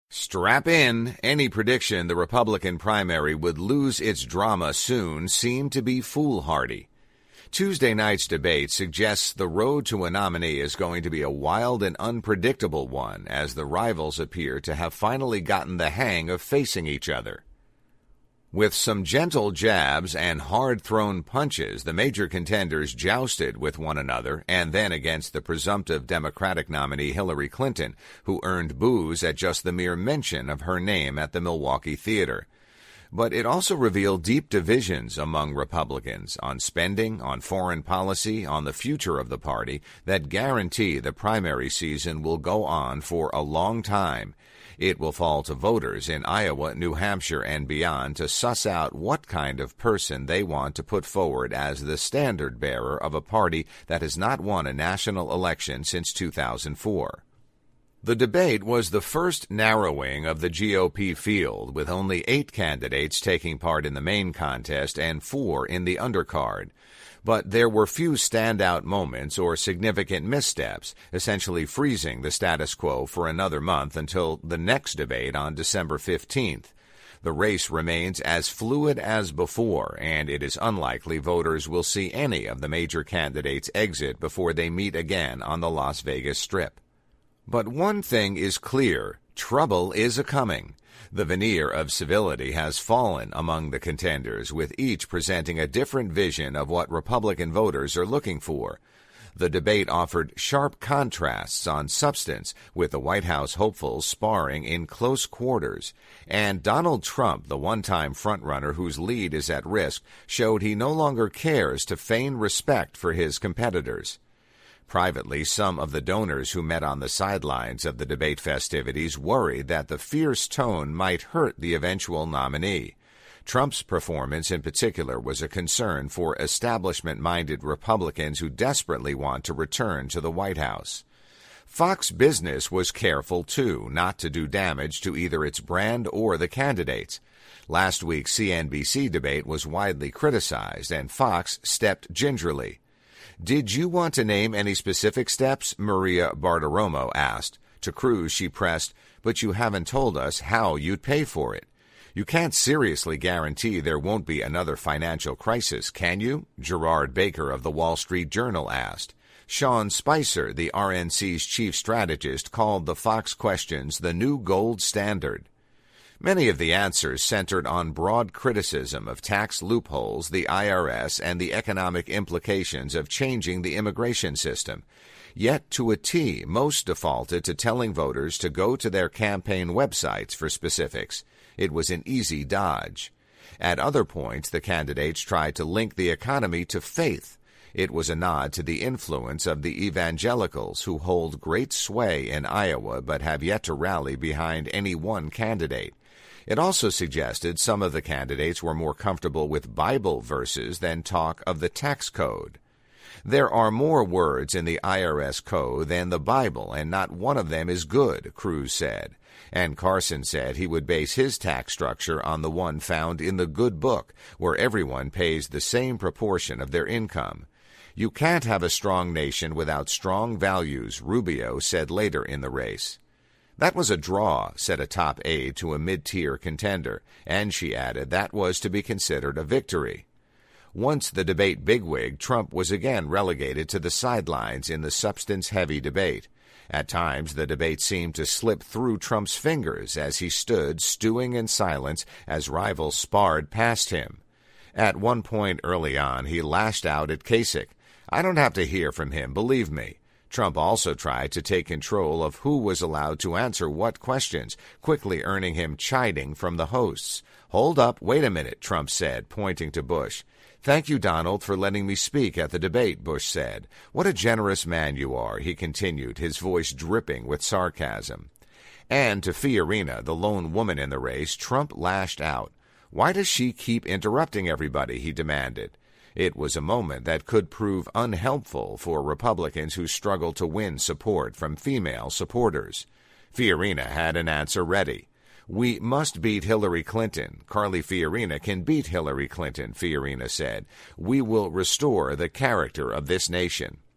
Strap in. Any prediction the Republican primary would lose its drama soon seemed to be foolhardy. Tuesday night's debate suggests the road to a nominee is going to be a wild and unpredictable one, as the rivals appear to have finally gotten the hang of facing each other. With some gentle jabs and hard-thrown punches, the major contenders jousted with one another and then against the presumptive Democratic nominee Hillary Clinton, who earned boos at just the mere mention of her name at the Milwaukee Theater. But it also revealed deep divisions among Republicans on spending, on foreign policy, on the future of the party that guarantee the primary season will go on for a long time. It will fall to voters in Iowa, New Hampshire, and beyond to suss out what kind of person they want to put forward as the standard-bearer of a party that has not won a national election since 2004. The debate was the first narrowing of the GOP field, with only 8 candidates taking part in the main contest and 4 in the undercard. But there were few standout moments or significant missteps, essentially freezing the status quo for another month until the next debate on December 15th. The race remains as fluid as before, and it is unlikely voters will see any of the major candidates exit before they meet again on the Las Vegas Strip. But one thing is clear: trouble is a-coming. The veneer of civility has fallen among the contenders, with each presenting a different vision of what Republican voters are looking for. The debate offered sharp contrasts on substance, with the White House hopefuls sparring in close quarters. And Donald Trump, the one-time frontrunner whose lead is at risk, showed he no longer cares to feign respect for his competitors. Privately, some of the donors who met on the sidelines of the debate festivities worried that the fierce tone might hurt the eventual nominee. Trump's performance in particular was a concern for establishment-minded Republicans who desperately want to return to the White House. Fox Business was careful, too, not to do damage to either its brand or the candidates. Last week's CNBC debate was widely criticized, and Fox stepped gingerly. "Did you want to name any specific steps?" Maria Bartiromo asked. To Cruz, she pressed, "But you haven't told us how you'd pay for it. You can't seriously guarantee there won't be another financial crisis, can you?" Gerard Baker of the Wall Street Journal asked. Sean Spicer, the RNC's chief strategist, called the Fox questions the new gold standard. Many of the answers centered on broad criticism of tax loopholes, the IRS, and the economic implications of changing the immigration system. Yet, to a T, most defaulted to telling voters to go to their campaign websites for specifics. It was an easy dodge. At other points, the candidates tried to link the economy to faith. It was a nod to the influence of the evangelicals, who hold great sway in Iowa but have yet to rally behind any one candidate. It also suggested some of the candidates were more comfortable with Bible verses than talk of the tax code. "There are more words in the IRS code than the Bible, and not one of them is good," Cruz said. And Carson said he would base his tax structure on the one found in the Good Book, where everyone pays the same proportion of their income. "You can't have a strong nation without strong values," Rubio said later in the race. "That was a draw," said a top aide to a mid-tier contender, and she added that was to be considered a victory. Once the debate bigwig, Trump was again relegated to the sidelines in the substance-heavy debate. At times, the debate seemed to slip through Trump's fingers as he stood stewing in silence as rivals sparred past him. At one point early on, he lashed out at Kasich. "I don't have to hear from him, believe me." Trump also tried to take control of who was allowed to answer what questions, quickly earning him chiding from the hosts. "Hold up, wait a minute," Trump said, pointing to Bush. "Thank you, Donald, for letting me speak at the debate," Bush said. "What a generous man you are," he continued, his voice dripping with sarcasm. And to Fiorina, the lone woman in the race, Trump lashed out. "Why does she keep interrupting everybody?" he demanded. It was a moment that could prove unhelpful for Republicans who struggle to win support from female supporters. Fiorina had an answer ready. "We must beat Hillary Clinton. Carly Fiorina can beat Hillary Clinton," Fiorina said. "We will restore the character of this nation."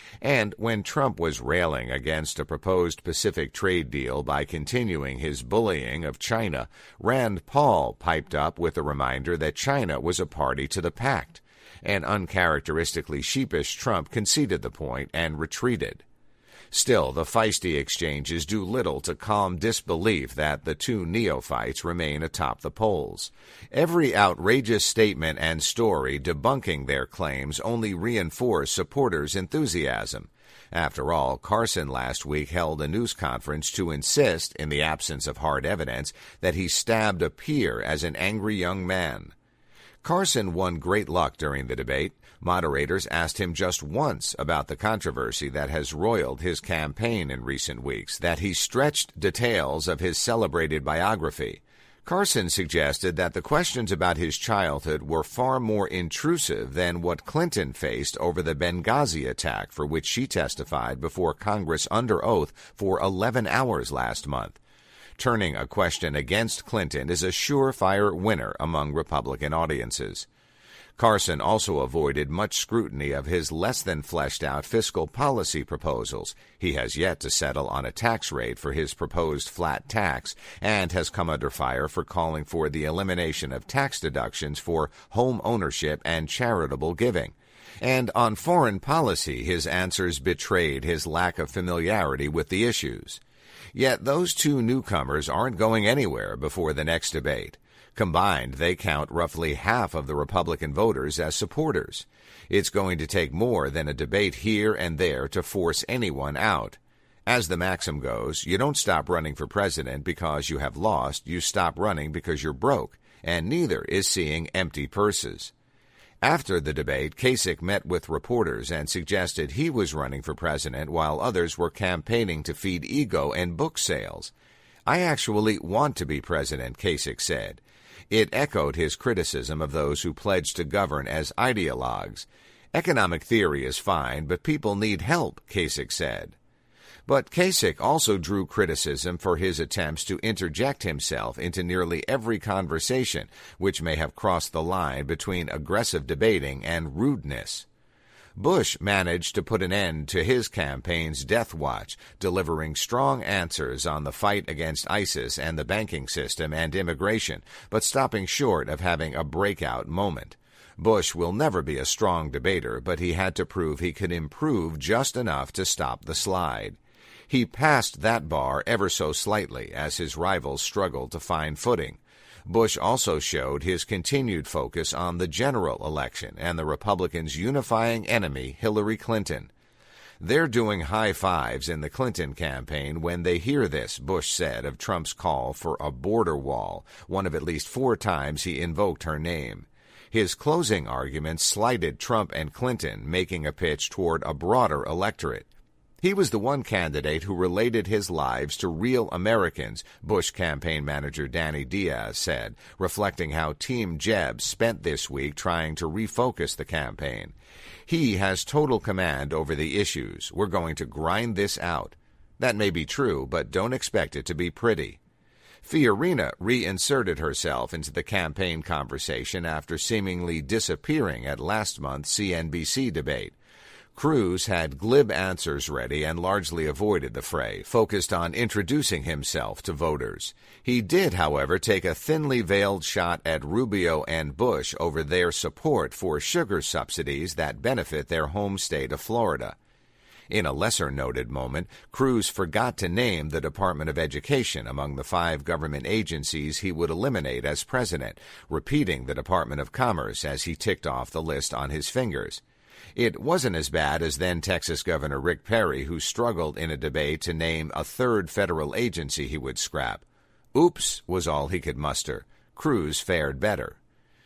And when Trump was railing against a proposed Pacific trade deal by continuing his bullying of China, Rand Paul piped up with a reminder that China was a party to the pact. An uncharacteristically sheepish Trump conceded the point and retreated. Still, the feisty exchanges do little to calm disbelief that the two neophytes remain atop the polls. Every outrageous statement and story debunking their claims only reinforce supporters' enthusiasm. After all, Carson last week held a news conference to insist, in the absence of hard evidence, that he stabbed a peer as an angry young man. Carson won great luck during the debate. Moderators asked him just once about the controversy that has roiled his campaign in recent weeks, that he stretched details of his celebrated biography. Carson suggested that the questions about his childhood were far more intrusive than what Clinton faced over the Benghazi attack, for which she testified before Congress under oath for 11 hours last month. Turning a question against Clinton is a surefire winner among Republican audiences. Carson also avoided much scrutiny of his less-than-fleshed-out fiscal policy proposals. He has yet to settle on a tax rate for his proposed flat tax and has come under fire for calling for the elimination of tax deductions for home ownership and charitable giving. And on foreign policy, his answers betrayed his lack of familiarity with the issues. Yet those two newcomers aren't going anywhere before the next debate. Combined, they count roughly half of the Republican voters as supporters. It's going to take more than a debate here and there to force anyone out. As the maxim goes, you don't stop running for president because you have lost, you stop running because you're broke, and neither is seeing empty purses. After the debate, Kasich met with reporters and suggested he was running for president while others were campaigning to feed ego and book sales. "I actually want to be president," Kasich said. It echoed his criticism of those who pledge to govern as ideologues. "Economic theory is fine, but people need help," Kasich said. But Kasich also drew criticism for his attempts to interject himself into nearly every conversation, which may have crossed the line between aggressive debating and rudeness. Bush managed to put an end to his campaign's death watch, delivering strong answers on the fight against ISIS and the banking system and immigration, but stopping short of having a breakout moment. Bush will never be a strong debater, but he had to prove he could improve just enough to stop the slide. He passed that bar ever so slightly as his rivals struggled to find footing. Bush also showed his continued focus on the general election and the Republicans' unifying enemy, Hillary Clinton. "They're doing high fives in the Clinton campaign when they hear this," Bush said of Trump's call for a border wall, one of at least 4 times he invoked her name. His closing arguments slighted Trump and Clinton, making a pitch toward a broader electorate. He was the one candidate who related his lives to real Americans, Bush campaign manager Danny Diaz said, reflecting how Team Jeb spent this week trying to refocus the campaign. "He has total command over the issues. We're going to grind this out." That may be true, but don't expect it to be pretty. Fiorina reinserted herself into the campaign conversation after seemingly disappearing at last month's CNBC debate. Cruz had glib answers ready and largely avoided the fray, focused on introducing himself to voters. He did, however, take a thinly veiled shot at Rubio and Bush over their support for sugar subsidies that benefit their home state of Florida. In a lesser-noted moment, Cruz forgot to name the Department of Education among the 5 government agencies he would eliminate as president, repeating the Department of Commerce as he ticked off the list on his fingers. It wasn't as bad as then-Texas Governor Rick Perry, who struggled in a debate to name a 3rd federal agency he would scrap. "Oops," was all he could muster. Cruz fared better.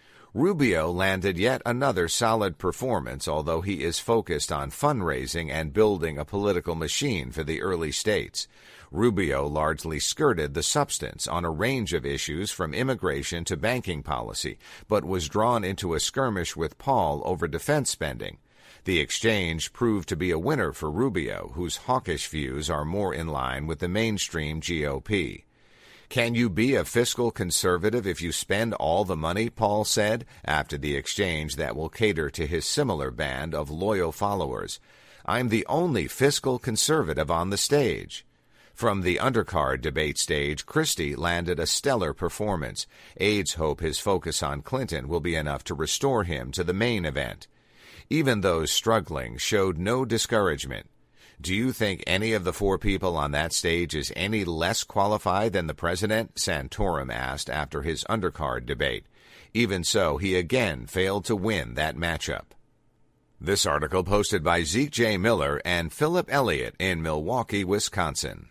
Rubio landed yet another solid performance, although he is focused on fundraising and building a political machine for the early states. Rubio largely skirted the substance on a range of issues from immigration to banking policy, but was drawn into a skirmish with Paul over defense spending. The exchange proved to be a winner for Rubio, whose hawkish views are more in line with the mainstream GOP. "Can you be a fiscal conservative if you spend all the money?" Paul said, after the exchange that will cater to his similar band of loyal followers. I'm the only fiscal conservative on the stage. From the undercard debate stage, Christie landed a stellar performance. Aides hope his focus on Clinton will be enough to restore him to the main event. Even those struggling showed no discouragement. Do you think any of the four people on that stage is any less qualified than the president? Santorum asked after his undercard debate. Even so, he again failed to win that matchup. This article posted by Zeke J. Miller and Philip Elliott in Milwaukee, Wisconsin.